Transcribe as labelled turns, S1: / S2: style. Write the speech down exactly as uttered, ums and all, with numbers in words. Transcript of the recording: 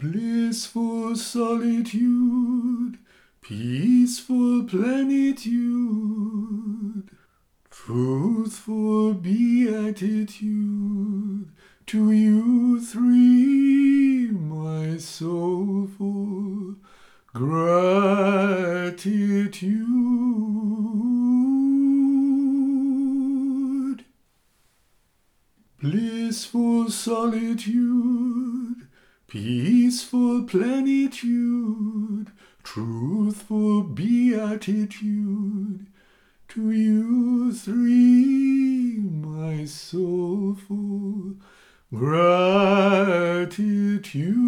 S1: Blissful solitude, peaceful plenitude, truthful beatitude, to you three my soulful gratitude. Blissful solitude, peaceful plenitude, truthful beatitude, to you three my soulful gratitude.